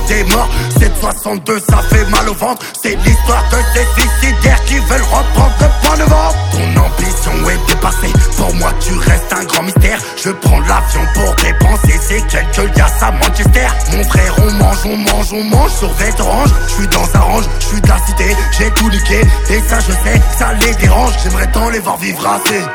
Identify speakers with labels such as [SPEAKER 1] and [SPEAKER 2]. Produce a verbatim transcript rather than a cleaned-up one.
[SPEAKER 1] des morts. sept soixante-deux, ça fait mal au ventre. C'est l'histoire de ces suicidaires qui veulent reprendre le point de vente. Ton ambition est dépassée, pour moi tu restes un grand mystère. Je prends l'avion pour dépenser ces quelques liasses à Manchester. Mon frère, on mange, on mange, on mange sur vêt orange. J'suis dans un range, j'suis de la cité, j'ai tout niqué. Et ça je sais, ça les dérange. J'aimerais tant les voir vivre assez.